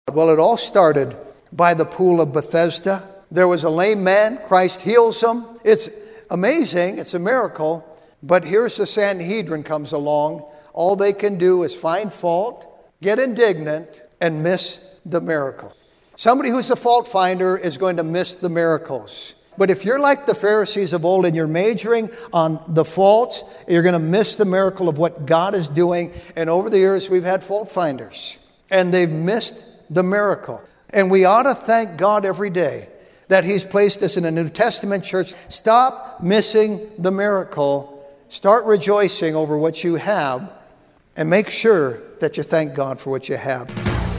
Well, it all started by the pool of Bethesda. There was a lame man. Christ heals him. It's amazing. It's a miracle. But here's the Sanhedrin comes along. All they can do is find fault, get indignant, and miss the miracle. Somebody who's a fault finder is going to miss the miracles. But if you're like the Pharisees of old and you're majoring on the faults, you're going to miss the miracle of what God is doing. And over the years, we've had fault finders, and they've missed the miracle. And we ought to thank God every day that He's placed us in a New Testament church. Stop missing the miracle. Start rejoicing over what you have, and make sure that you thank God for what you have.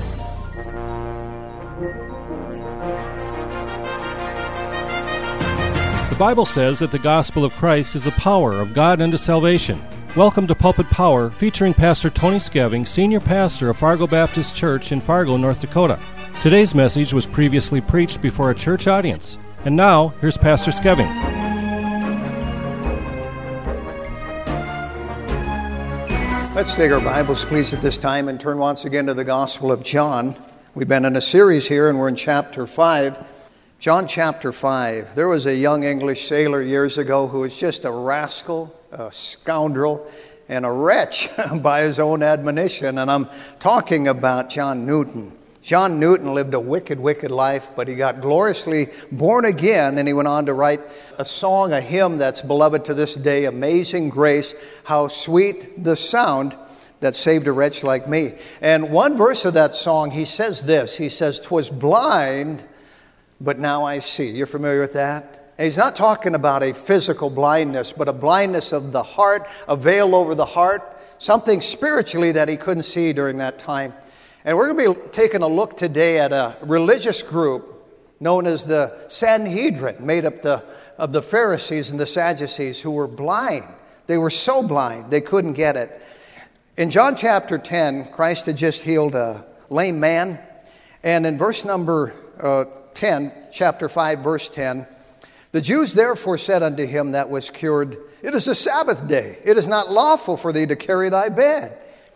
The Bible says that the gospel of Christ is the power of God unto salvation. Welcome to Pulpit Power, featuring Pastor Tony Skeving, Senior Pastor of Fargo Baptist Church in Fargo, North Dakota. Today's message was previously preached before a church audience. And now, here's Pastor Skeving. Let's take our Bibles, please, at this time and turn once again to the Gospel of John. We've been in a series here, and we're in chapter 5. John chapter 5. There was a young English sailor years ago who was just a rascal, a scoundrel, and a wretch by his own admonition. And I'm talking about John Newton. John Newton lived a wicked, wicked life, but he got gloriously born again, and he went on to write a song, a hymn that's beloved to this day, Amazing Grace, how sweet the sound that saved a wretch like me. And one verse of that song, he says this, he says, "'Twas blind, but now I see." You're familiar with that? And he's not talking about a physical blindness, but a blindness of the heart, a veil over the heart, something spiritually that he couldn't see during that time. And we're going to be taking a look today at a religious group known as the Sanhedrin, made up of the Pharisees and the Sadducees, who were blind. They were so blind, they couldn't get it. In John chapter 10, Christ had just healed a lame man. And in verse number 10, chapter 5, verse 10, "The Jews therefore said unto him that was cured, It is a Sabbath day. It is not lawful for thee to carry thy bed.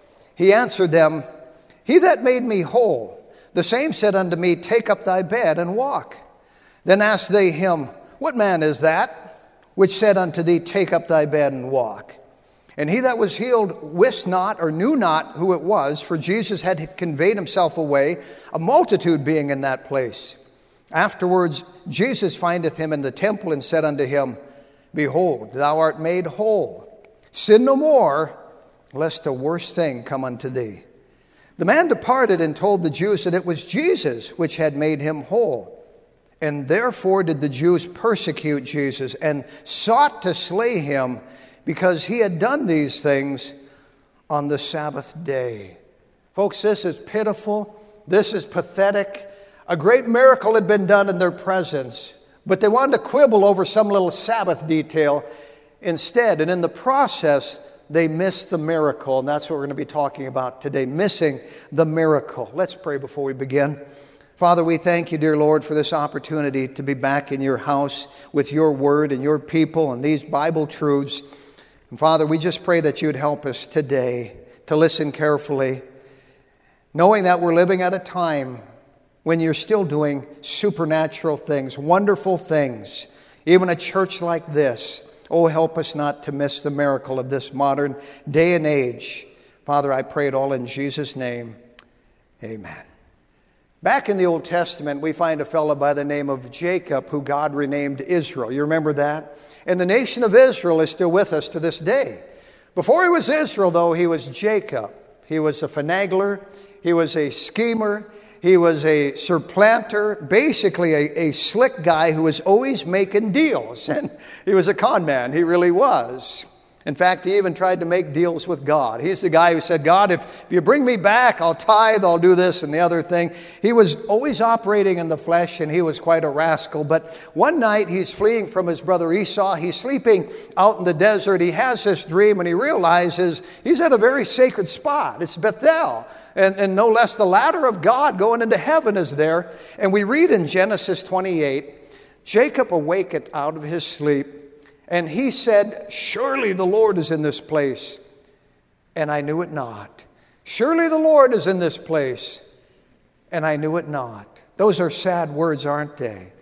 He answered them, He that made me whole, the same said unto me, Take up thy bed and walk. Then asked they him, What man is that which said unto thee, Take up thy bed and walk? And he that was healed wist not or knew not who it was, for Jesus had conveyed himself away, a multitude being in that place. Afterwards Jesus findeth him in the temple and said unto him, Behold, thou art made whole. Sin no more, lest a worse thing come unto thee. The man departed and told the Jews that it was Jesus which had made him whole. And therefore did the Jews persecute Jesus and sought to slay him, because he had done these things on the Sabbath day." Folks, this is pitiful. This is pathetic. A great miracle had been done in their presence, but they wanted to quibble over some little Sabbath detail instead. And in the process, they missed the miracle. And that's what we're going to be talking about today, missing the miracle. Let's pray before we begin. Father, we thank you, dear Lord, for this opportunity to be back in your house with your word and your people and these Bible truths. And Father, we just pray that you'd help us today to listen carefully, knowing that we're living at a time when you're still doing supernatural things, wonderful things, even a church like this. Oh, help us not to miss the miracle of this modern day and age. Father, I pray it all in Jesus' name. Amen. Back in the Old Testament, we find a fellow by the name of Jacob, who God renamed Israel. You remember that? And the nation of Israel is still with us to this day. Before he was Israel, though, he was Jacob. He was a finagler. He was a schemer. He was a supplanter, basically a slick guy who was always making deals. And he was a con man. He really was. In fact, he even tried to make deals with God. He's the guy who said, God, if you bring me back, I'll tithe, I'll do this and the other thing. He was always operating in the flesh, and he was quite a rascal. But one night, he's fleeing from his brother Esau. He's sleeping out in the desert. He has this dream, and he realizes he's at a very sacred spot. It's Bethel. And no less the ladder of God going into heaven is there. And we read in Genesis 28, Jacob awaked out of his sleep, and he said, Surely the Lord is in this place. And I knew it not. Surely the Lord is in this place. and I knew it not. Those are sad words, aren't they?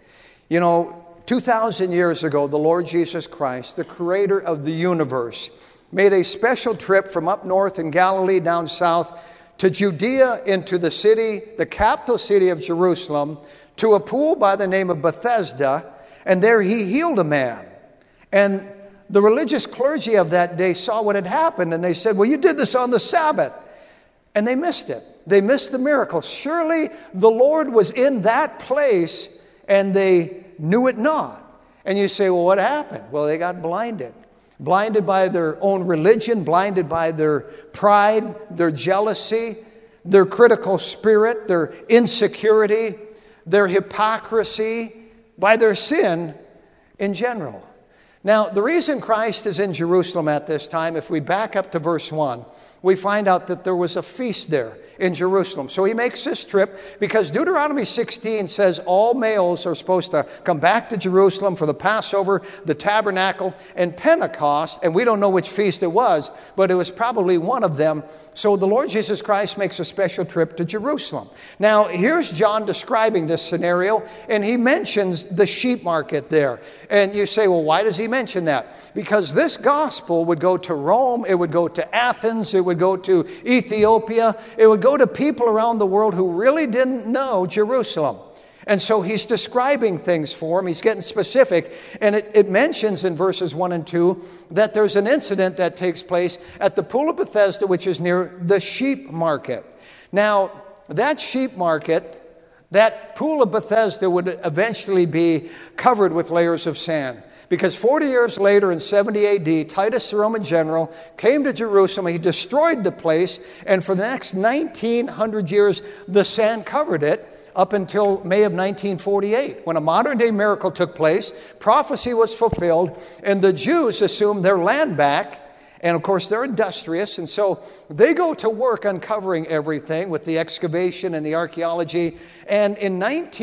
2,000 years ago, the Lord Jesus Christ, the creator of the universe, made a special trip from up north in Galilee down south to Judea, into the city, the capital city of Jerusalem, to a pool by the name of Bethesda, and there he healed a man. And the religious clergy of that day saw what had happened, and they said, well, you did this on the Sabbath. And they missed it. They missed the miracle. Surely the Lord was in that place, and they knew it not. And you say, well, what happened? Well, they got blinded. Blinded by their own religion, blinded by their pride, their jealousy, their critical spirit, their insecurity, their hypocrisy, by their sin in general. Now, the reason Christ is in Jerusalem at this time, if we back up to verse 1, we find out that there was a feast there in Jerusalem. So he makes this trip because Deuteronomy 16 says all males are supposed to come back to Jerusalem for the Passover, the tabernacle, and Pentecost. And we don't know which feast it was, but it was probably one of them. So the Lord Jesus Christ makes a special trip to Jerusalem. Now, here's John describing this scenario, and he mentions the sheep market there. And you say, well, why does he mention that? Because this gospel would go to Rome, it would go to Athens, it would go to Ethiopia, it would go to people around the world who really didn't know Jerusalem. And so he's describing things for them. He's getting specific. And it mentions in verses 1 and 2 that there's an incident that takes place at the Pool of Bethesda, which is near the sheep market. Now, that sheep market, that Pool of Bethesda would eventually be covered with layers of sand. Because 40 years later in 70 A.D., Titus, the Roman general, came to Jerusalem. He destroyed the place. And for the next 1,900 years, the sand covered it up until May of 1948, when a modern-day miracle took place. Prophecy was fulfilled, and the Jews assumed their land back. And, of course, they're industrious, and so they go to work uncovering everything with the excavation and the archaeology. And in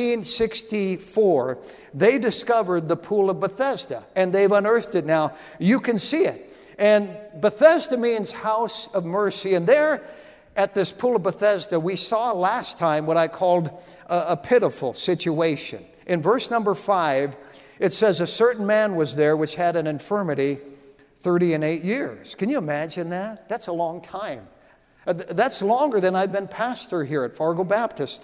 1964, they discovered the Pool of Bethesda, and they've unearthed it now. You can see it. And Bethesda means house of mercy. And there at this Pool of Bethesda, we saw last time what I called a pitiful situation. In verse number 5, it says, a certain man was there which had an infirmity 38 years. Can you imagine that? That's a long time. That's longer than I've been pastor here at Fargo Baptist.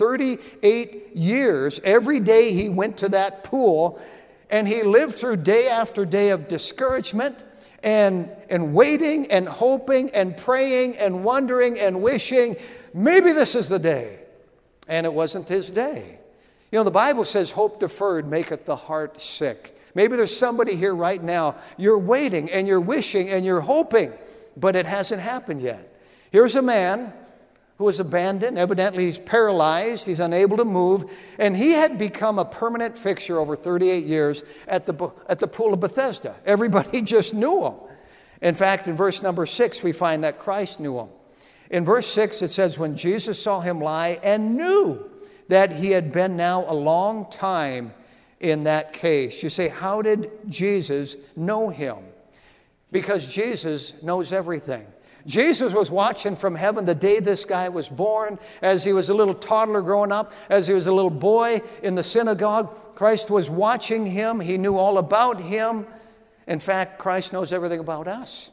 38 years. Every day he went to that pool, and he lived through day after day of discouragement and waiting and hoping and praying and wondering and wishing, maybe this is the day. And it wasn't his day. The Bible says, hope deferred maketh the heart sick. Maybe there's somebody here right now, you're waiting and you're wishing and you're hoping, but it hasn't happened yet. Here's a man who was abandoned. Evidently, he's paralyzed. He's unable to move. And he had become a permanent fixture over 38 years at the Pool of Bethesda. Everybody just knew him. In fact, in verse number 6, we find that Christ knew him. In verse 6, it says, when Jesus saw him lie and knew that he had been now a long time in that case. You say, how did Jesus know him? Because Jesus knows everything. Jesus was watching from heaven the day this guy was born, as he was a little toddler growing up, as he was a little boy in the synagogue. Christ was watching him. He knew all about him. In fact, Christ knows everything about us.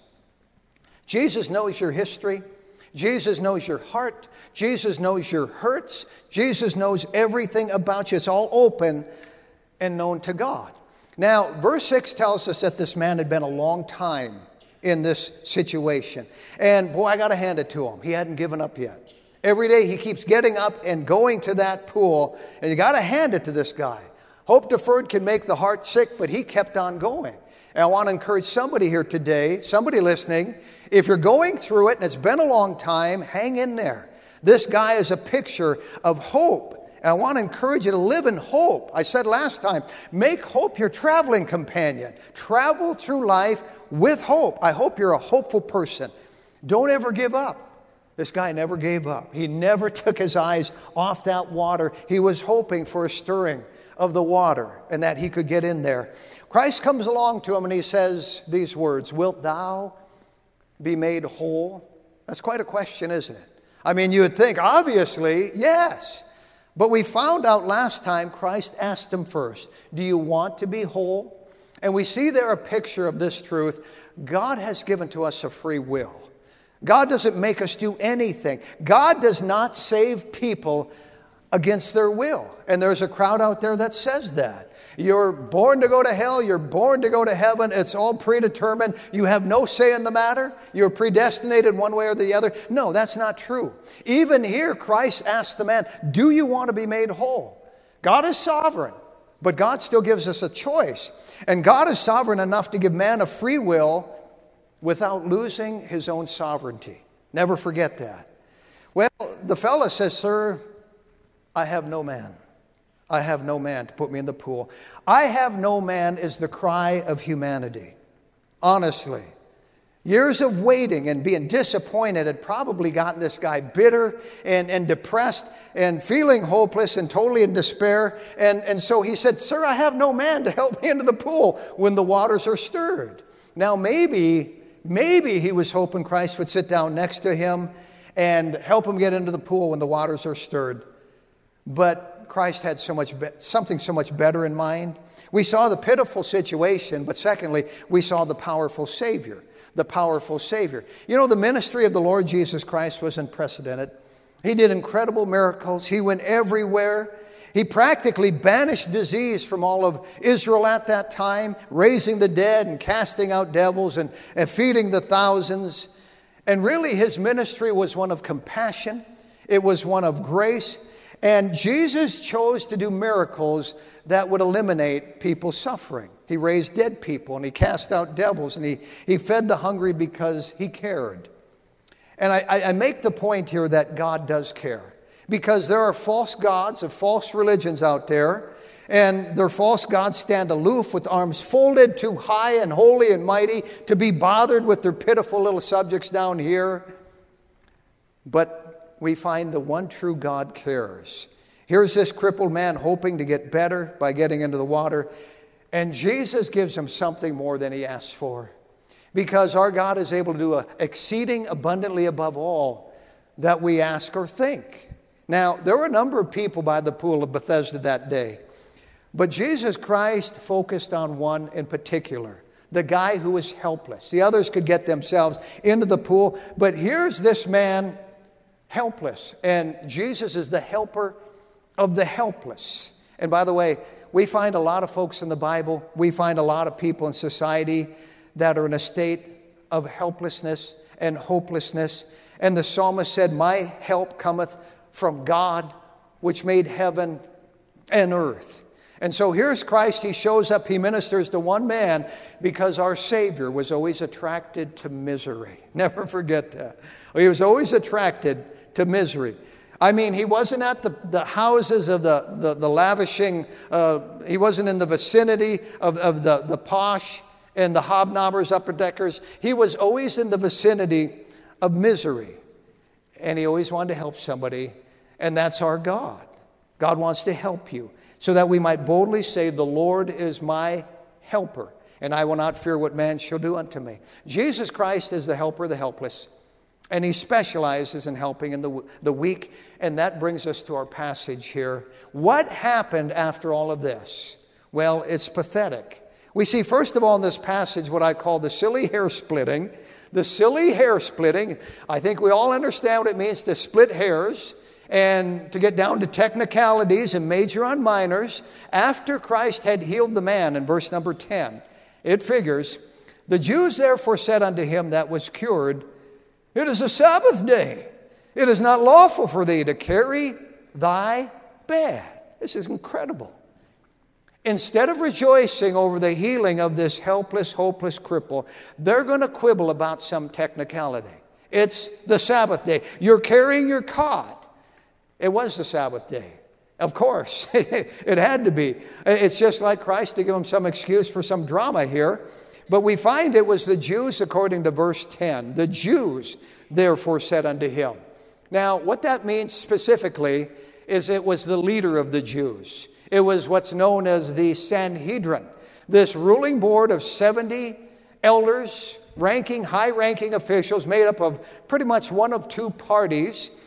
Jesus knows your history. Jesus knows your heart. Jesus knows your hurts. Jesus knows everything about you. It's all open and known to God. Now, verse 6 tells us that this man had been a long time in this situation. And boy, I got to hand it to him. He hadn't given up yet. Every day he keeps getting up and going to that pool, and you got to hand it to this guy. Hope deferred can make the heart sick, but he kept on going. And I want to encourage somebody here today, somebody listening, if you're going through it and it's been a long time, hang in there. This guy is a picture of hope. And I want to encourage you to live in hope. I said last time, make hope your traveling companion. Travel through life with hope. I hope you're a hopeful person. Don't ever give up. This guy never gave up. He never took his eyes off that water. He was hoping for a stirring of the water and that he could get in there. Christ comes along to him and he says these words, wilt thou be made whole? That's quite a question, isn't it? I mean, you would think, obviously, yes. But we found out last time Christ asked him first, do you want to be whole? And we see there a picture of this truth. God has given to us a free will. God doesn't make us do anything. God does not save people against their will. And there's a crowd out there that says that. You're born to go to hell. You're born to go to heaven. It's all predetermined. You have no say in the matter. You're predestinated one way or the other. No, that's not true. Even here, Christ asked the man, do you want to be made whole? God is sovereign, but God still gives us a choice. And God is sovereign enough to give man a free will without losing his own sovereignty. Never forget that. Well, the fella says, sir, I have no man. I have no man to put me in the pool. I have no man is the cry of humanity. Honestly. Years of waiting and being disappointed had probably gotten this guy bitter and depressed and feeling hopeless and totally in despair. And so he said, sir, I have no man to help me into the pool when the waters are stirred. Now maybe he was hoping Christ would sit down next to him and help him get into the pool when the waters are stirred. But Christ had something so much better in mind. We saw the pitiful situation, but secondly, we saw the powerful Savior. The powerful Savior. You know, the ministry of the Lord Jesus Christ was unprecedented. He did incredible miracles. He went everywhere. He practically banished disease from all of Israel at that time, raising the dead and casting out devils and feeding the thousands. And really, his ministry was one of compassion. It was one of grace. And Jesus chose to do miracles that would eliminate people's suffering. He raised dead people and he cast out devils and he fed the hungry because he cared. And I make the point here that God does care. Because there are false gods of false religions out there. And their false gods stand aloof with arms folded too high and holy and mighty to be bothered with their pitiful little subjects down here. But we find the one true God cares. Here's this crippled man hoping to get better by getting into the water. And Jesus gives him something more than he asks for. Because our God is able to do exceeding abundantly above all that we ask or think. Now, there were a number of people by the pool of Bethesda that day. But Jesus Christ focused on one in particular. The guy who was helpless. The others could get themselves into the pool. But here's this man helpless. And Jesus is the helper of the helpless. And by the way, we find a lot of folks in the Bible, we find a lot of people in society that are in a state of helplessness and hopelessness. And the psalmist said, my help cometh from God, which made heaven and earth. And so here's Christ. He shows up. He ministers to one man because our Savior was always attracted to misery. Never forget that. He was always attracted to misery. I mean, he wasn't at the houses of the lavishing. He wasn't in the vicinity of the posh and the hobnobbers, upper deckers. He was always in the vicinity of misery. And he always wanted to help somebody. And that's our God. God wants to help you so that we might boldly say, the Lord is my helper, and I will not fear what man shall do unto me. Jesus Christ is the helper of the helpless. And he specializes in helping in the weak. And that brings us to our passage here. What happened after all of this? Well, it's pathetic. We see, first of all, in this passage, what I call the silly hair splitting. The silly hair splitting. I think we all understand what it means to split hairs and to get down to technicalities and major on minors. After Christ had healed the man, in verse number 10, it figures, the Jews therefore said unto him that was cured, it is a Sabbath day. It is not lawful for thee to carry thy bed. This is incredible. Instead of rejoicing over the healing of this helpless, hopeless cripple, they're going to quibble about some technicality. It's the Sabbath day. You're carrying your cot. It was the Sabbath day. Of course, it had to be. It's just like Christ to give them some excuse for some drama here. But we find it was the Jews, according to verse 10. The Jews, therefore, said unto him. Now, what that means specifically is it was the leader of the Jews. It was what's known as the Sanhedrin, this ruling board of 70 elders, high-ranking officials made up of pretty much one of two parties.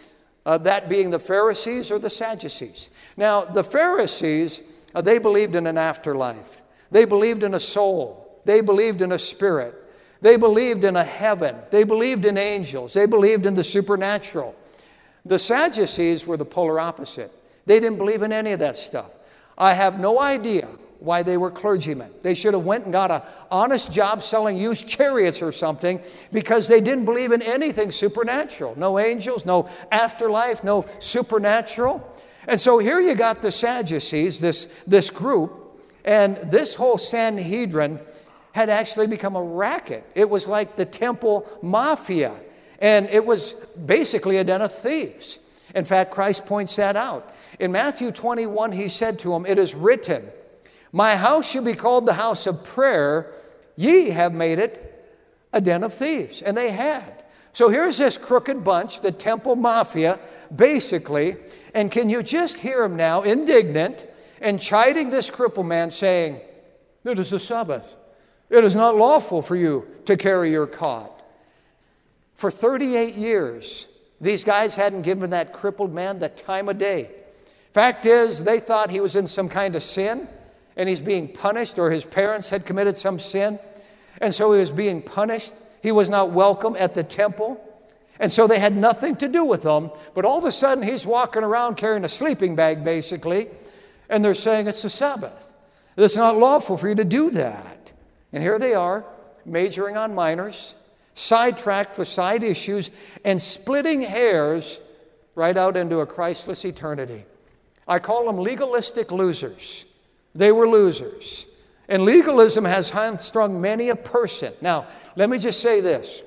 that being the Pharisees or the Sadducees. Now, the Pharisees, they believed in an afterlife. They believed in a soul. They believed in a spirit. They believed in a heaven. They believed in angels. They believed in the supernatural. The Sadducees were the polar opposite. They didn't believe in any of that stuff. I have no idea why they were clergymen. They should have went and got an honest job selling used chariots or something, because they didn't believe in anything supernatural. No angels, no afterlife, no supernatural. And so here you got the Sadducees, this group, and this whole Sanhedrin had actually become a racket. It was like the temple mafia, and it was basically a den of thieves. In fact, Christ points that out. In Matthew 21, he said to them, "It is written, my house shall be called the house of prayer. Ye have made it a den of thieves." And they had. So here's this crooked bunch, the temple mafia, basically. And can you just hear them now, indignant, and chiding this crippled man, saying, "It is the Sabbath. It is not lawful for you to carry your cot." For 38 years, these guys hadn't given that crippled man the time of day. Fact is, they thought he was in some kind of sin, and he's being punished, or his parents had committed some sin, and so he was being punished. He was not welcome at the temple, and so they had nothing to do with him. But all of a sudden, he's walking around carrying a sleeping bag, basically, and they're saying it's the Sabbath. It's not lawful for you to do that. And here they are, majoring on minors, sidetracked with side issues, and splitting hairs right out into a Christless eternity. I call them legalistic losers. They were losers. And legalism has hamstrung many a person. Now, let me just say this.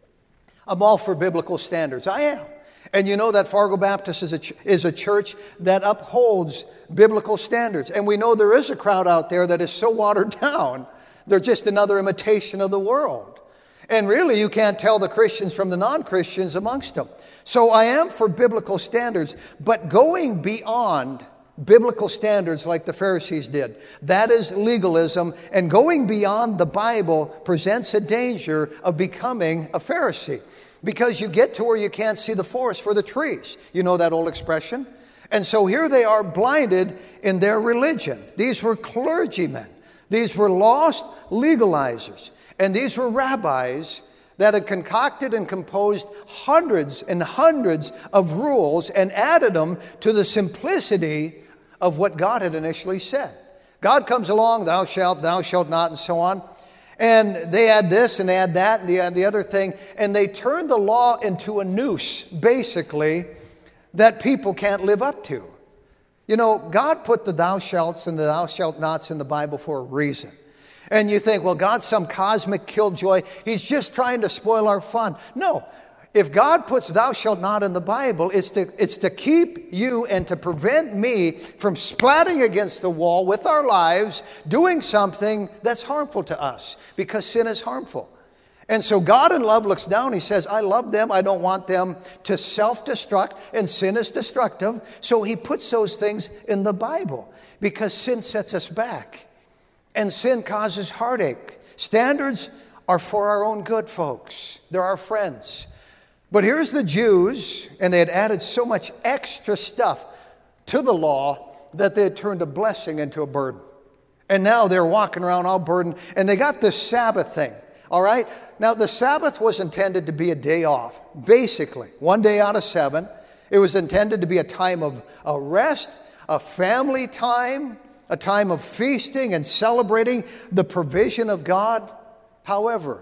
I'm all for biblical standards. I am. And you know that Fargo Baptist is a church that upholds biblical standards. And we know there is a crowd out there that is so watered down, they're just another imitation of the world. And really, you can't tell the Christians from the non-Christians amongst them. So I am for biblical standards, but going beyond biblical standards like the Pharisees did, that is legalism, and going beyond the Bible presents a danger of becoming a Pharisee, because you get to where you can't see the forest for the trees. You know that old expression? And so here they are, blinded in their religion. These were clergymen. These were lost legalizers. And these were rabbis that had concocted and composed hundreds and hundreds of rules and added them to the simplicity of what God had initially said. God comes along, thou shalt not, and so on. And they add this and they add that and they add the other thing. And they turn the law into a noose, basically, that people can't live up to. You know, God put the thou shalts and the thou shalt nots in the Bible for a reason. And you think, well, God's some cosmic killjoy. He's just trying to spoil our fun. No. If God puts thou shalt not in the Bible, it's to keep you and to prevent me from splatting against the wall with our lives, doing something that's harmful to us, because sin is harmful. And so God in love looks down. He says, I love them. I don't want them to self-destruct, and sin is destructive. So he puts those things in the Bible because sin sets us back. And sin causes heartache. Standards are for our own good, folks. They're our friends. But here's the Jews, and they had added so much extra stuff to the law that they had turned a blessing into a burden. And now they're walking around all burdened, and they got this Sabbath thing, all right? Now, the Sabbath was intended to be a day off, basically, 1 day out of 7. It was intended to be a time of a rest, a family time, a time of feasting and celebrating the provision of God. However,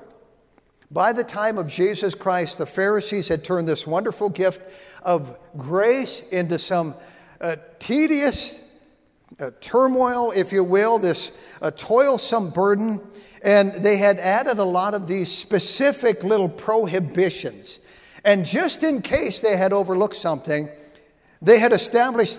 by the time of Jesus Christ, the Pharisees had turned this wonderful gift of grace into some tedious turmoil, if you will, this toilsome burden. And they had added a lot of these specific little prohibitions. And just in case they had overlooked something, they had established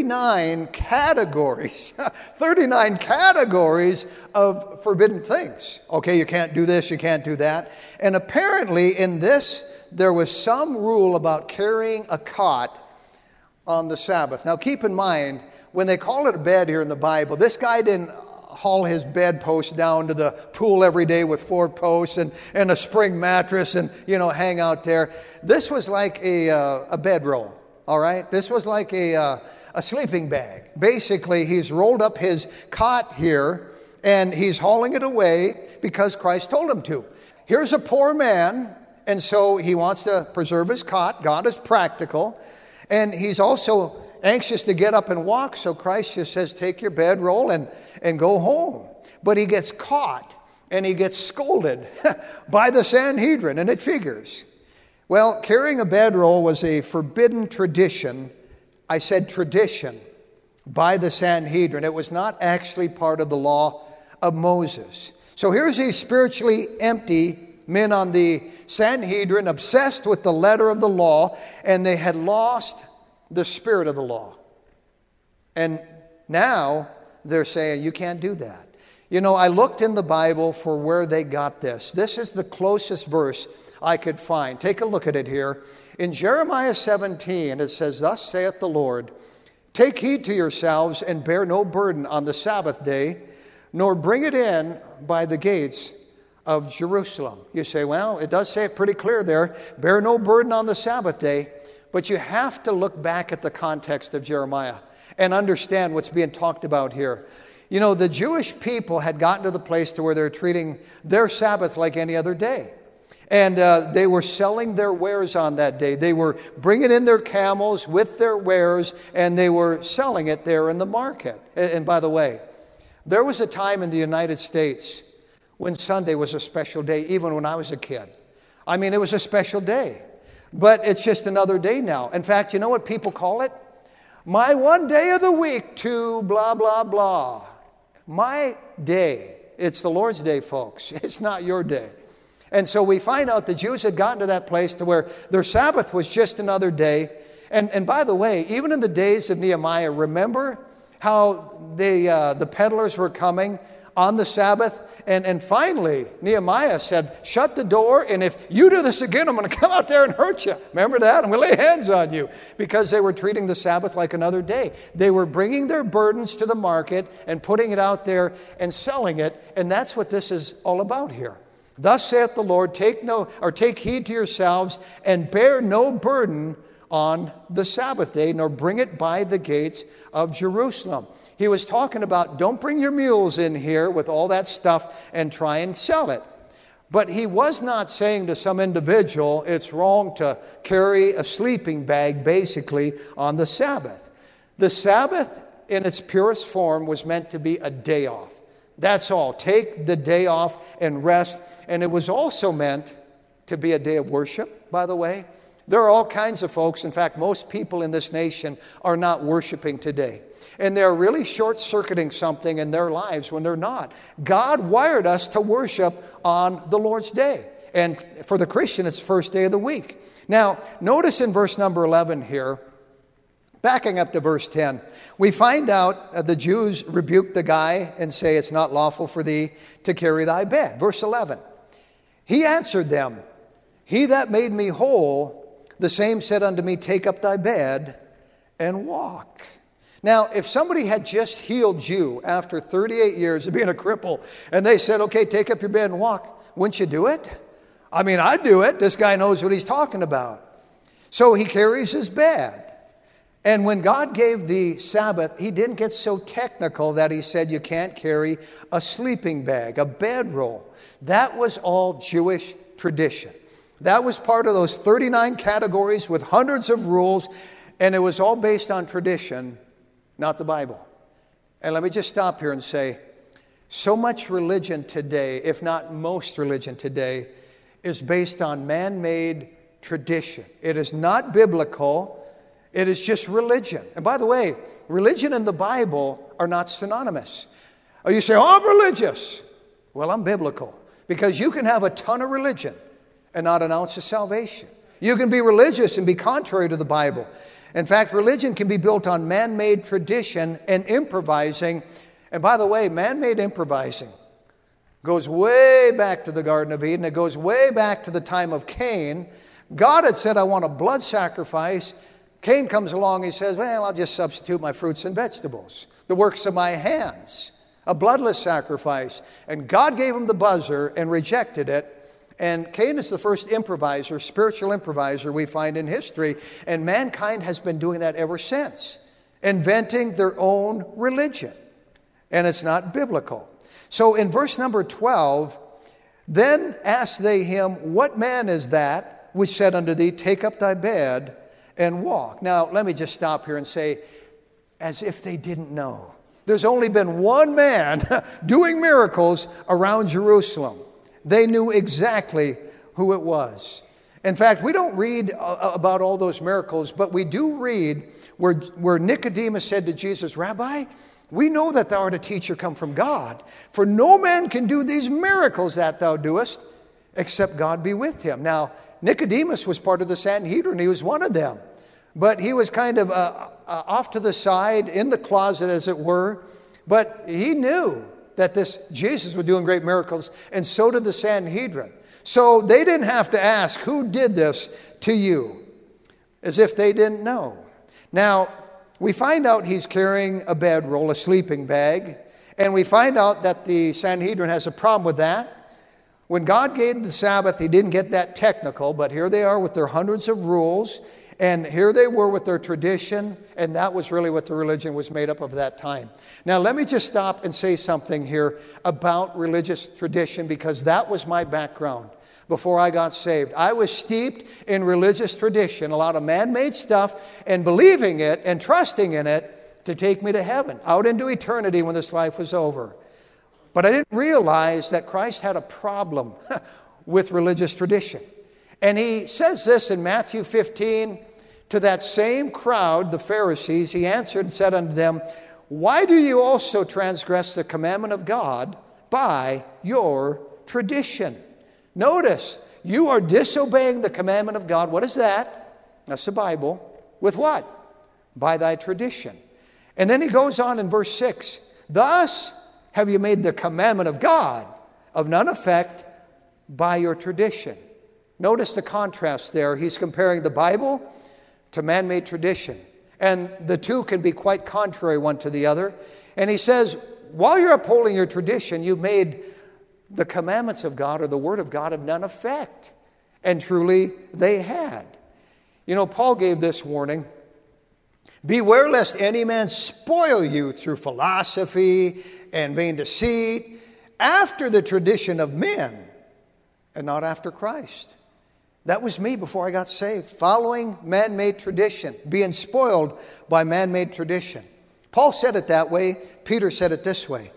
39 categories, 39 categories of forbidden things. Okay, you can't do this, you can't do that. And apparently in this, there was some rule about carrying a cot on the Sabbath. Now keep in mind, when they call it a bed here in the Bible, this guy didn't haul his bedpost down to the pool every day with 4 posts and a spring mattress and, hang out there. This was like a bedroll. all right? This was like a sleeping bag. Basically, he's rolled up his cot here, and he's hauling it away because Christ told him to. Here's a poor man, and so he wants to preserve his cot. God is practical. And he's also anxious to get up and walk, so Christ just says, take your bedroll and go home. But he gets caught, and he gets scolded by the Sanhedrin, and it figures. Well, carrying a bedroll was a forbidden tradition. I said tradition, by the Sanhedrin. It was not actually part of the law of Moses. So here's these spiritually empty men on the Sanhedrin, obsessed with the letter of the law, and they had lost the spirit of the law. And now they're saying, you can't do that. You know, I looked in the Bible for where they got this. This is the closest verse I could find. Take a look at it here. In Jeremiah 17, it says, thus saith the Lord, take heed to yourselves and bear no burden on the Sabbath day, nor bring it in by the gates of Jerusalem. You say, well, it does say it pretty clear there, bear no burden on the Sabbath day, but you have to look back at the context of Jeremiah and understand what's being talked about here. You know, the Jewish people had gotten to the place to where they're treating their Sabbath like any other day. And they were selling their wares on that day. They were bringing in their camels with their wares, and they were selling it there in the market. And by the way, there was a time in the United States when Sunday was a special day, even when I was a kid. I mean, it was a special day. But it's just another day now. In fact, you know what people call it? My one day of the week to blah, blah, blah. My day. It's the Lord's day, folks. It's not your day. And so we find out the Jews had gotten to that place to where their Sabbath was just another day. And by the way, even in the days of Nehemiah, remember how the peddlers were coming on the Sabbath? And finally, Nehemiah said, shut the door, and if you do this again, I'm going to come out there and hurt you. Remember that? I'm going to lay hands on you. Because they were treating the Sabbath like another day. They were bringing their burdens to the market and putting it out there and selling it. And that's what this is all about here. Thus saith the Lord, take heed to yourselves and bear no burden on the Sabbath day, nor bring it by the gates of Jerusalem. He was talking about don't bring your mules in here with all that stuff and try and sell it. But he was not saying to some individual it's wrong to carry a sleeping bag basically on the Sabbath. The Sabbath in its purest form was meant to be a day off. That's all. Take the day off and rest. And it was also meant to be a day of worship, by the way. There are all kinds of folks. In fact, most people in this nation are not worshiping today. And they're really short-circuiting something in their lives when they're not. God wired us to worship on the Lord's day. And for the Christian, it's the first day of the week. Now, notice in verse number 11 here, backing up to verse 10, we find out the Jews rebuke the guy and say, it's not lawful for thee to carry thy bed. Verse 11, he answered them, he that made me whole, the same said unto me, take up thy bed and walk. Now, if somebody had just healed you after 38 years of being a cripple, and they said, okay, take up your bed and walk, wouldn't you do it? I mean, I'd do it. This guy knows what he's talking about. So he carries his bed. And when God gave the Sabbath, he didn't get so technical that he said you can't carry a sleeping bag, a bedroll. That was all Jewish tradition. That was part of those 39 categories with hundreds of rules, and it was all based on tradition, not the Bible. And let me just stop here and say, so much religion today, if not most religion today, is based on man-made tradition. It is not biblical. It is just religion. And by the way, religion and the Bible are not synonymous. Oh, you say, oh, I'm religious. Well, I'm biblical. Because you can have a ton of religion and not an ounce of salvation. You can be religious and be contrary to the Bible. In fact, religion can be built on man-made tradition and improvising. And by the way, man-made improvising goes way back to the Garden of Eden. It goes way back to the time of Cain. God had said, I want a blood sacrifice. Cain comes along, he says, well, I'll just substitute my fruits and vegetables, the works of my hands, a bloodless sacrifice. And God gave him the buzzer and rejected it. And Cain is the first improviser, spiritual improviser we find in history. And mankind has been doing that ever since, inventing their own religion. And it's not biblical. So in verse number 12, then asked they him, what man is that which said unto thee, take up thy bed and walk? Now, let me just stop here and say, as if they didn't know. There's only been one man doing miracles around Jerusalem. They knew exactly who it was. In fact, we don't read about all those miracles, but we do read where Nicodemus said to Jesus, Rabbi, we know that thou art a teacher come from God, for no man can do these miracles that thou doest, except God be with him. Now, Nicodemus was part of the Sanhedrin. He was one of them. But he was kind of off to the side, in the closet, as it were. But he knew that this Jesus was doing great miracles, and so did the Sanhedrin. So they didn't have to ask, who did this to you? As if they didn't know. Now, we find out he's carrying a bedroll, a sleeping bag, and we find out that the Sanhedrin has a problem with that. When God gave the Sabbath, he didn't get that technical, but here they are with their hundreds of rules, and here they were with their tradition, and that was really what the religion was made up of that time. Now, let me just stop and say something here about religious tradition, because that was my background before I got saved. I was steeped in religious tradition, a lot of man-made stuff, and believing it and trusting in it to take me to heaven, out into eternity when this life was over. But I didn't realize that Christ had a problem with religious tradition. And he says this in Matthew 15 to that same crowd, the Pharisees. He answered and said unto them, why do you also transgress the commandment of God by your tradition? Notice, you are disobeying the commandment of God. What is that? That's the Bible. With what? By thy tradition. And then he goes on in verse 6. Thus have you made the commandment of God of none effect by your tradition. Notice the contrast there. He's comparing the Bible to man-made tradition. And the two can be quite contrary one to the other. And he says, while you're upholding your tradition, you've made the commandments of God or the Word of God of none effect. And truly they had. You know, Paul gave this warning. Beware lest any man spoil you through philosophy and vain deceit, after the tradition of men, and not after Christ. That was me before I got saved, following man-made tradition, being spoiled by man-made tradition. Paul said it that way. Peter said it this way.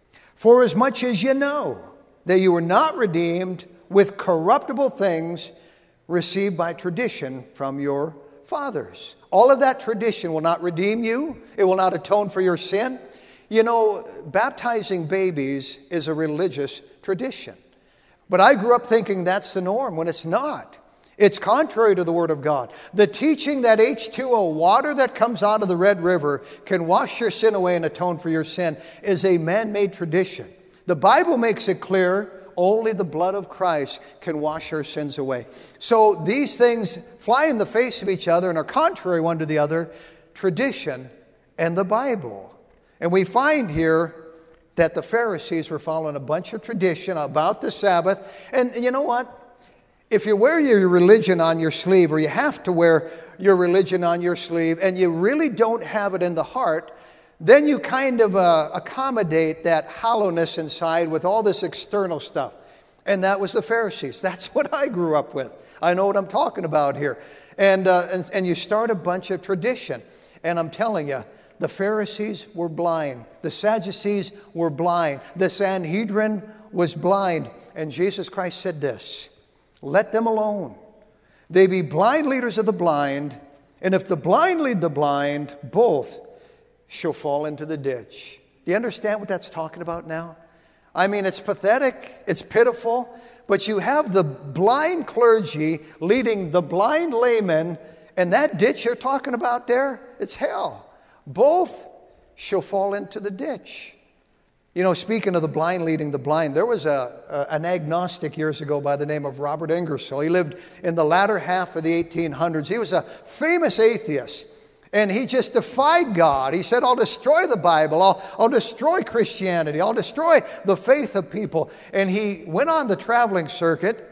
For as much as you know that you were not redeemed with corruptible things received by tradition from your fathers. All of that tradition will not redeem you. It will not atone for your sin. You know, baptizing babies is a religious tradition. But I grew up thinking that's the norm when it's not. It's contrary to the Word of God. The teaching that H2O, water that comes out of the Red River, can wash your sin away and atone for your sin is a man-made tradition. The Bible makes it clear only the blood of Christ can wash our sins away. So these things fly in the face of each other and are contrary one to the other, tradition and the Bible. And we find here that the Pharisees were following a bunch of tradition about the Sabbath. And you know what? If you wear your religion on your sleeve, or you have to wear your religion on your sleeve, and you really don't have it in the heart, then you kind of accommodate that hollowness inside with all this external stuff. And that was the Pharisees. That's what I grew up with. I know what I'm talking about here. And you start a bunch of tradition. And I'm telling you, the Pharisees were blind. The Sadducees were blind. The Sanhedrin was blind. And Jesus Christ said this, let them alone. They be blind leaders of the blind, and if the blind lead the blind, both shall fall into the ditch. Do you understand what that's talking about now? I mean, it's pathetic, it's pitiful, but you have the blind clergy leading the blind laymen, and that ditch you're talking about there, it's hell. Both shall fall into the ditch. You know, speaking of the blind leading the blind, there was an agnostic years ago by the name of Robert Ingersoll. He lived in the latter half of the 1800s. He was a famous atheist, and he just defied God. He said, I'll destroy the Bible. I'll destroy Christianity. I'll destroy the faith of people. And he went on the traveling circuit,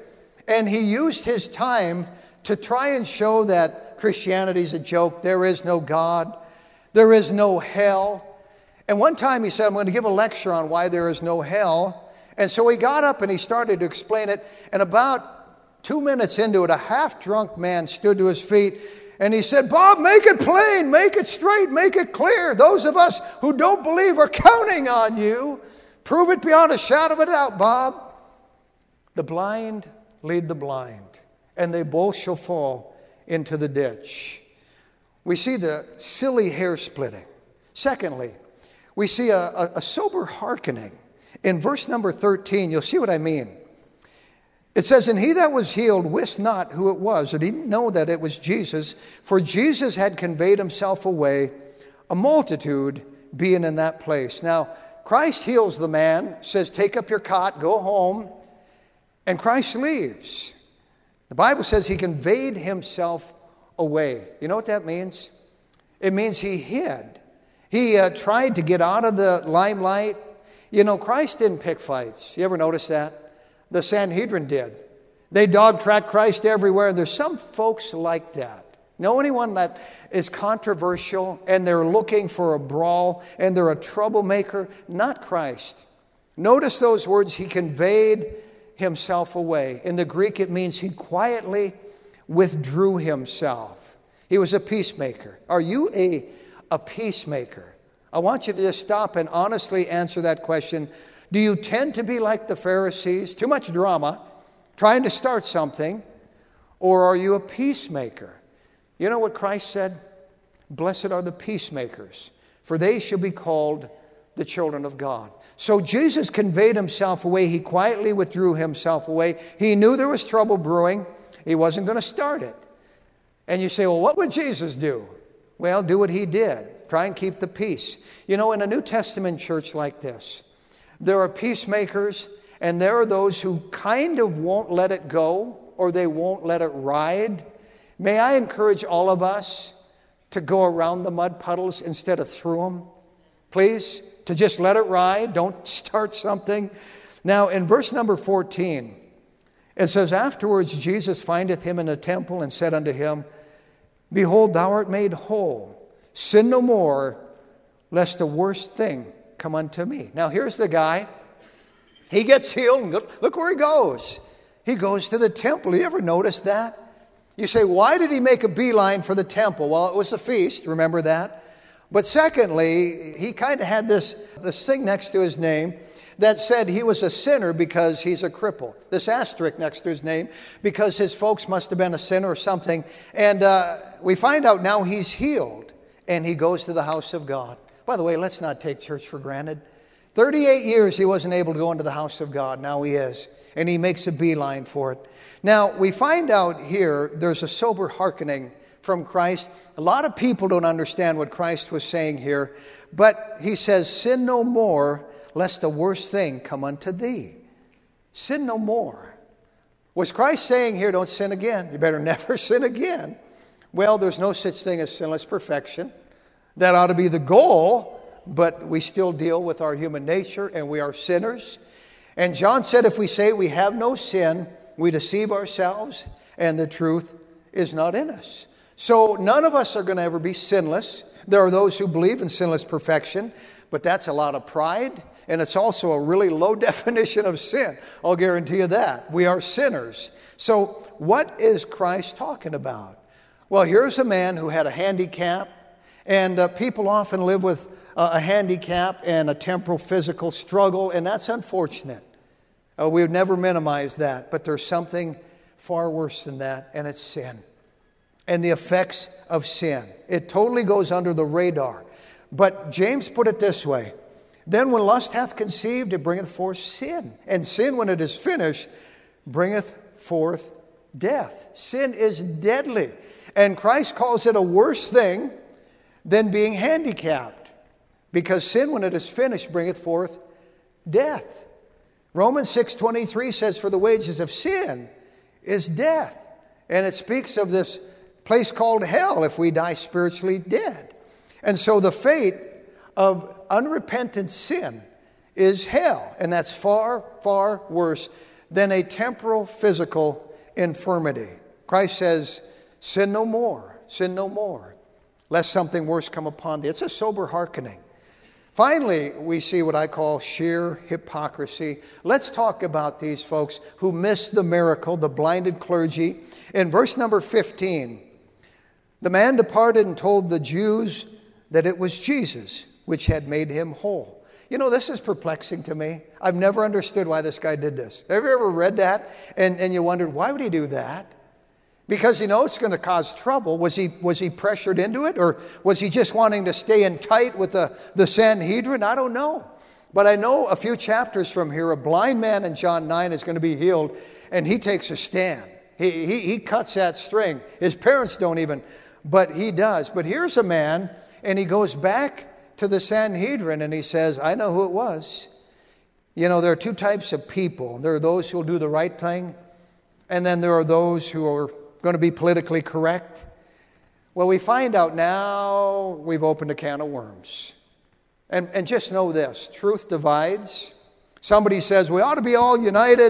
And he used his time to try and show that Christianity is a joke. There is no God. There is no hell. And one time he said, I'm going to give a lecture on why there is no hell. And so he got up and he started to explain it. And about 2 minutes into it, a half-drunk man stood to his feet and he said, Bob, make it plain, make it straight, make it clear. Those of us who don't believe are counting on you. Prove it beyond a shadow of a doubt, Bob. The blind lead the blind, and they both shall fall into the ditch. We see the silly hair splitting. Secondly, we see a sober hearkening. In verse number 13, you'll see what I mean. It says, and he that was healed wist not who it was, or didn't know that it was Jesus, for Jesus had conveyed himself away, a multitude being in that place. Now, Christ heals the man, says, take up your cot, go home, and Christ leaves. The Bible says he conveyed himself away. You know what that means? It means he hid. He tried to get out of the limelight. You know, Christ didn't pick fights. You ever notice that? The Sanhedrin did. They dog-tracked Christ everywhere. There's some folks like that. Know anyone that is controversial and they're looking for a brawl and they're a troublemaker? Not Christ. Notice those words, he conveyed himself away. In the Greek, it means he quietly withdrew himself. He was a peacemaker. Are you a peacemaker? I want you to just stop and honestly answer that question. Do you tend to be like the Pharisees, too much drama, trying to start something, or are you a peacemaker? You know what Christ said? Blessed are the peacemakers, for they shall be called the children of God. So Jesus conveyed himself away. He quietly withdrew himself away. He knew there was trouble brewing. He wasn't going to start it. And you say, well, what would Jesus do? Well, do what he did. Try and keep the peace. You know, in a New Testament church like this, there are peacemakers, and there are those who kind of won't let it go, or they won't let it ride. May I encourage all of us to go around the mud puddles instead of through them? Please, to just let it ride. Don't start something. Now, in verse number 14, it says, afterwards Jesus findeth him in the temple and said unto him, behold, thou art made whole. Sin no more, lest the worst thing come unto me. Now, here's the guy. He gets healed, and look where he goes. He goes to the temple. You ever notice that? You say, why did he make a beeline for the temple? Well, it was a feast. Remember that? But secondly, he kind of had this thing next to his name that said he was a sinner because he's a cripple. This asterisk next to his name because his folks must have been a sinner or something. And we find out now he's healed, and he goes to the house of God. By the way, let's not take church for granted. 38 years he wasn't able to go into the house of God. Now he is. And he makes a beeline for it. Now, we find out here there's a sober hearkening from Christ. A lot of people don't understand what Christ was saying here. But he says, sin no more, lest the worst thing come unto thee. Sin no more. Was Christ saying here, don't sin again? You better never sin again. Well, there's no such thing as sinless perfection. That ought to be the goal, but we still deal with our human nature, and we are sinners. And John said if we say we have no sin, we deceive ourselves, and the truth is not in us. So none of us are going to ever be sinless. There are those who believe in sinless perfection, but that's a lot of pride, and it's also a really low definition of sin. I'll guarantee you that. We are sinners. So what is Christ talking about? Well, here's a man who had a handicap. And people often live with a handicap and a temporal physical struggle, and that's unfortunate. We would never minimize that, but there's something far worse than that, and it's sin. And the effects of sin. It totally goes under the radar. But James put it this way, then when lust hath conceived, it bringeth forth sin. And sin, when it is finished, bringeth forth death. Sin is deadly. And Christ calls it a worse thing than being handicapped. Because sin, when it is finished, bringeth forth death. Romans 6:23 says, for the wages of sin is death. And it speaks of this place called hell if we die spiritually dead. And so the fate of unrepentant sin is hell. And that's far, far worse than a temporal physical infirmity. Christ says, sin no more, lest something worse come upon thee. It's a sober hearkening. Finally, we see what I call sheer hypocrisy. Let's talk about these folks who missed the miracle, the blinded clergy. In verse number 15, the man departed and told the Jews that it was Jesus which had made him whole. You know, this is perplexing to me. I've never understood why this guy did this. Have you ever read that and you wondered, why would he do that? Because you know it's going to cause trouble. Was he pressured into it? Or was he just wanting to stay in tight with the Sanhedrin? I don't know. But I know a few chapters from here, a blind man in John 9 is going to be healed, and he takes a stand. He cuts that string. His parents don't even, but he does. But here's a man, and he goes back to the Sanhedrin, and he says, I know who it was. You know, there are two types of people. There are those who will do the right thing, and then there are those who are going to be politically correct. Well, we find out now we've opened a can of worms. And just know this, truth divides. Somebody says we ought to be all united.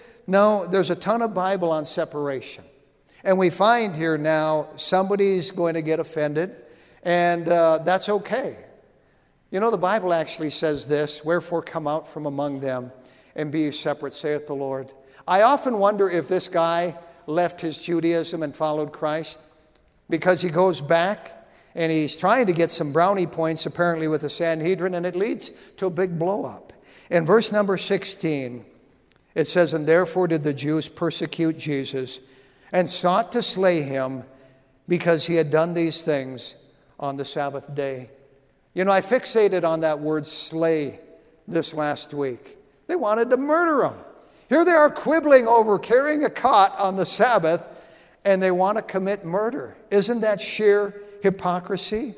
No, there's a ton of Bible on separation. And we find here now somebody's going to get offended, and that's okay. You know, the Bible actually says this, wherefore come out from among them and be ye separate, saith the Lord. I often wonder if this guy left his Judaism and followed Christ, because he goes back and he's trying to get some brownie points apparently with the Sanhedrin, and it leads to a big blow up. In verse number 16, it says, and therefore did the Jews persecute Jesus and sought to slay him because he had done these things on the Sabbath day. You know, I fixated on that word slay this last week. They wanted to murder him. Here they are quibbling over carrying a cot on the Sabbath, and they want to commit murder. Isn't that sheer hypocrisy?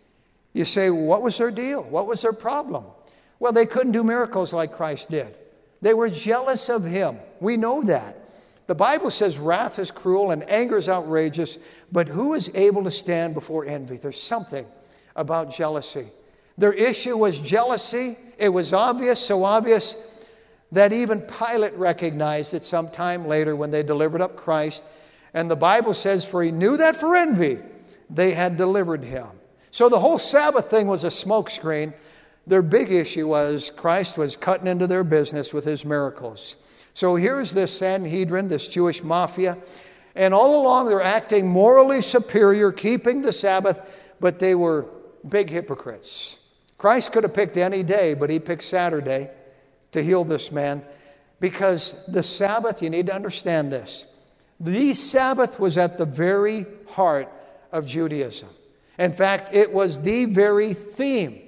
You say, what was their deal? What was their problem? Well, they couldn't do miracles like Christ did. They were jealous of him. We know that. The Bible says wrath is cruel and anger is outrageous, but who is able to stand before envy? There's something about jealousy. Their issue was jealousy. It was obvious, so obvious that even Pilate recognized it sometime later when they delivered up Christ. And the Bible says, for he knew that for envy they had delivered him. So the whole Sabbath thing was a smokescreen. Their big issue was Christ was cutting into their business with his miracles. So here's this Sanhedrin, this Jewish mafia, and all along they're acting morally superior, keeping the Sabbath, but they were big hypocrites. Christ could have picked any day, but he picked Saturday to heal this man, because the Sabbath, you need to understand this, the Sabbath was at the very heart of Judaism. In fact, it was the very theme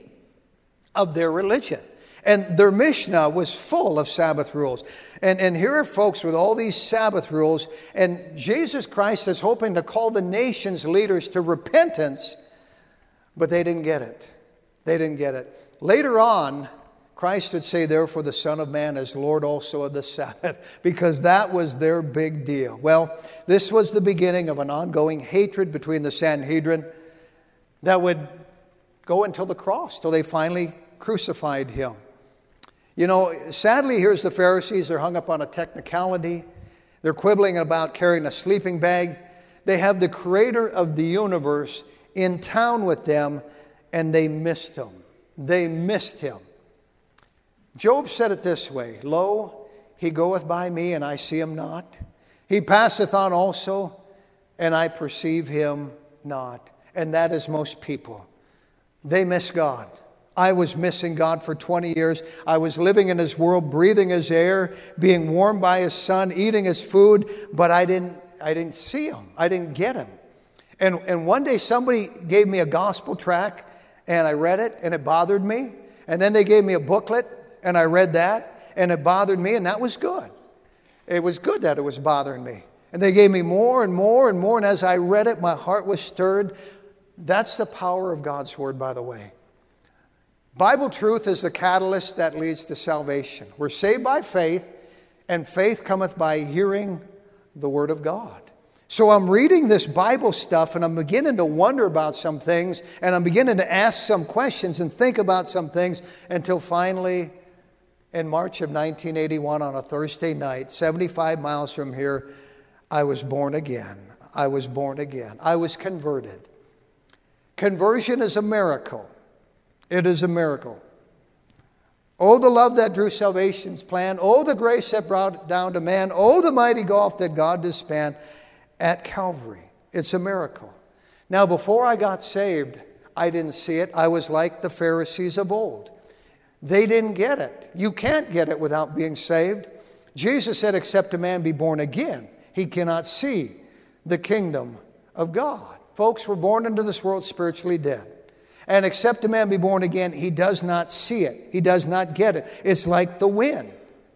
of their religion. And their Mishnah was full of Sabbath rules. And here are folks with all these Sabbath rules, and Jesus Christ is hoping to call the nation's leaders to repentance, but they didn't get it. They didn't get it. Later on, Christ would say, therefore the Son of Man is Lord also of the Sabbath, because that was their big deal. Well, this was the beginning of an ongoing hatred between the Sanhedrin that would go until the cross, till they finally crucified him. You know, sadly, here's the Pharisees. They're hung up on a technicality. They're quibbling about carrying a sleeping bag. They have the creator of the universe in town with them, and they missed him. They missed him. Job said it this way, lo, he goeth by me, and I see him not. He passeth on also, and I perceive him not. And that is most people. They miss God. I was missing God for 20 years. I was living in his world, breathing his air, being warmed by his sun, eating his food, but I didn't see him. I didn't get him. And one day somebody gave me a gospel tract, and I read it, and it bothered me. And then they gave me a booklet, and I read that, and it bothered me, and that was good. It was good that it was bothering me. And they gave me more and more and more, and as I read it, my heart was stirred. That's the power of God's Word, by the way. Bible truth is the catalyst that leads to salvation. We're saved by faith, and faith cometh by hearing the Word of God. So I'm reading this Bible stuff, and I'm beginning to wonder about some things, and I'm beginning to ask some questions and think about some things, until finally, in March of 1981, on a Thursday night, 75 miles from here, I was born again. I was born again. I was converted. Conversion is a miracle. It is a miracle. Oh, the love that drew salvation's plan. Oh, the grace that brought it down to man. Oh, the mighty gulf that God did span at Calvary. It's a miracle. Now, before I got saved, I didn't see it. I was like the Pharisees of old. They didn't get it. You can't get it without being saved. Jesus said, except a man be born again, he cannot see the kingdom of God. Folks, we're born into this world spiritually dead. And except a man be born again, he does not see it. He does not get it. It's like the wind.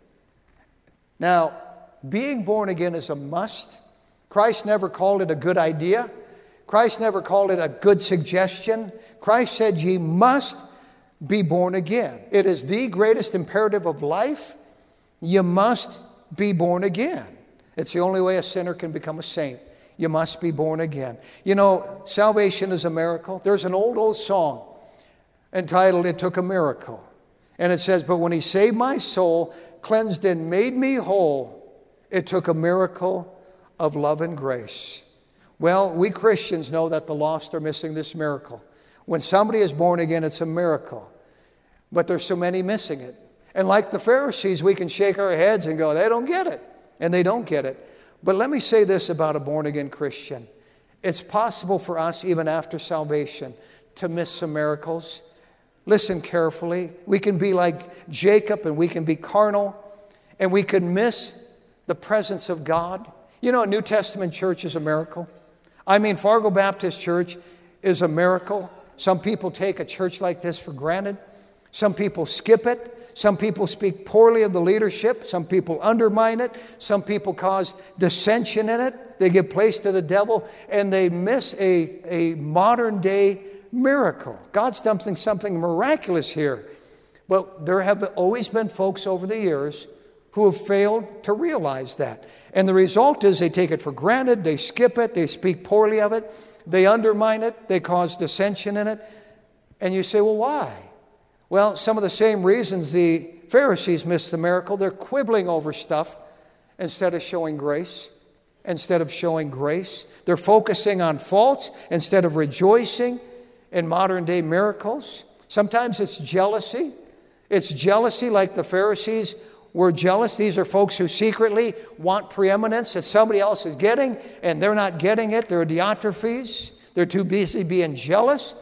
Now, being born again is a must. Christ never called it a good idea. Christ never called it a good suggestion. Christ said, ye must be born again. It is the greatest imperative of life. You must be born again. It's the only way a sinner can become a saint. You must be born again. You know, salvation is a miracle. There's an old song entitled, It Took a Miracle. And it says, but when he saved my soul, cleansed and made me whole, it took a miracle of love and grace. Well, we Christians know that the lost are missing this miracle. When somebody is born again, it's a miracle. But there's so many missing it. And like the Pharisees, we can shake our heads and go, they don't get it. And they don't get it. But let me say this about a born-again Christian. It's possible for us, even after salvation, to miss some miracles. Listen carefully. We can be like Jacob and we can be carnal. And we can miss the presence of God. You know, a New Testament church is a miracle. I mean, Fargo Baptist Church is a miracle. Some people take a church like this for granted. Some people skip it. Some people speak poorly of the leadership. Some people undermine it. Some people cause dissension in it. They give place to the devil, and they miss a modern-day miracle. God's done something miraculous here. But there have always been folks over the years who have failed to realize that. And the result is they take it for granted, they skip it, they speak poorly of it, they undermine it, they cause dissension in it. And you say, well, why? Well, some of the same reasons the Pharisees missed the miracle. They're quibbling over stuff instead of showing grace. Instead of showing grace. They're focusing on faults instead of rejoicing in modern-day miracles. Sometimes it's jealousy. It's jealousy like the Pharisees were jealous. These are folks who secretly want preeminence that somebody else is getting, and they're not getting it. They're Diotrephes. They're too busy being jealous.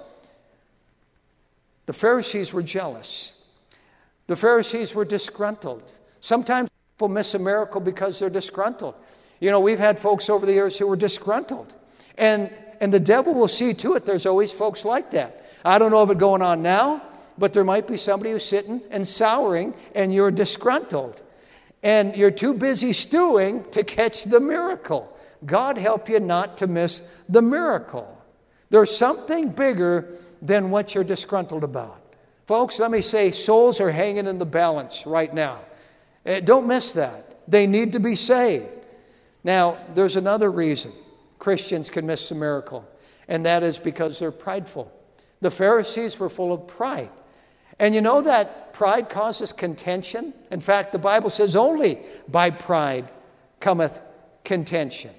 The Pharisees were jealous. The Pharisees were disgruntled. Sometimes people miss a miracle because they're disgruntled. You know, we've had folks over the years who were disgruntled. And the devil will see to it there's always folks like that. I don't know of it going on now, but there might be somebody who's sitting and souring and you're disgruntled. And you're too busy stewing to catch the miracle. God help you not to miss the miracle. There's something bigger than what you're disgruntled about. Folks, let me say, souls are hanging in the balance right now. Don't miss that. They need to be saved. Now, there's another reason Christians can miss the miracle, and that is because they're prideful. The Pharisees were full of pride. And you know that pride causes contention? In fact, the Bible says only by pride cometh contention.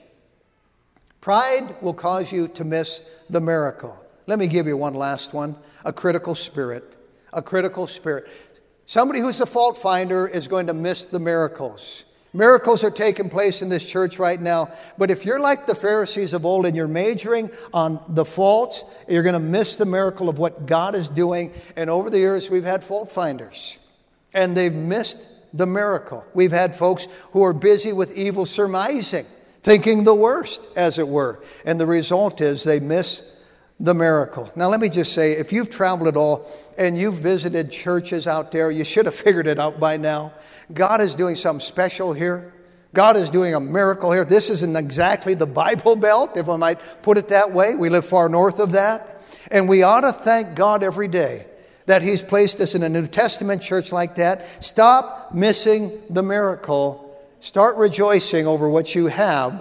Pride will cause you to miss the miracle. Let me give you one last one. A critical spirit. A critical spirit. Somebody who's a fault finder is going to miss the miracles. Miracles are taking place in this church right now. But if you're like the Pharisees of old and you're majoring on the faults, you're going to miss the miracle of what God is doing. And over the years, we've had fault finders. And they've missed the miracle. We've had folks who are busy with evil surmising, thinking the worst, as it were. And the result is they miss the miracle. Now, let me just say, if you've traveled at all and you've visited churches out there, you should have figured it out by now. God is doing something special here. God is doing a miracle here. This isn't exactly the Bible Belt, if I might put it that way. We live far north of that. And we ought to thank God every day that He's placed us in a New Testament church like that. Stop missing the miracle. Start rejoicing over what you have.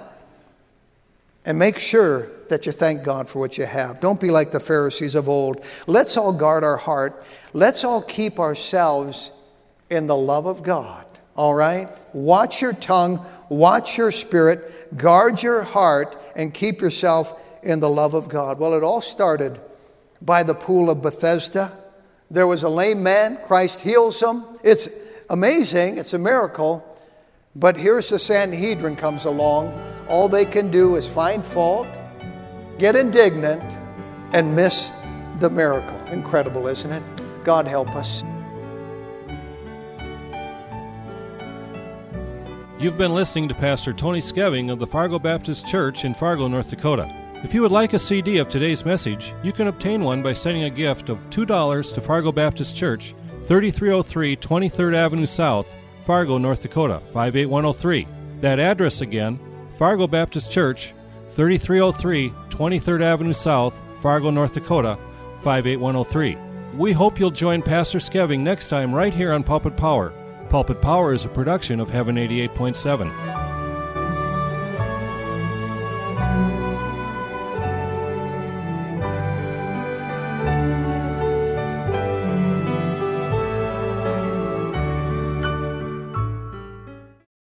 And make sure that you thank God for what you have. Don't be like the Pharisees of old. Let's all guard our heart. Let's all keep ourselves in the love of God. All right? Watch your tongue, watch your spirit, guard your heart, and keep yourself in the love of God. Well, it all started by the pool of Bethesda. There was a lame man. Christ heals him. It's amazing. It's a miracle. But here's the Sanhedrin comes along. All they can do is find fault, get indignant, and miss the miracle. Incredible, isn't it? God help us. You've been listening to Pastor Tony Skeving of the Fargo Baptist Church in Fargo, North Dakota. If you would like a CD of today's message, you can obtain one by sending a gift of $2 to Fargo Baptist Church, 3303 23rd Avenue South, Fargo, North Dakota, 58103. That address again, Fargo Baptist Church, 3303 23rd Avenue South, Fargo, North Dakota, 58103. We hope you'll join Pastor Skeving next time right here on Pulpit Power. Pulpit Power is a production of Heaven 88.7.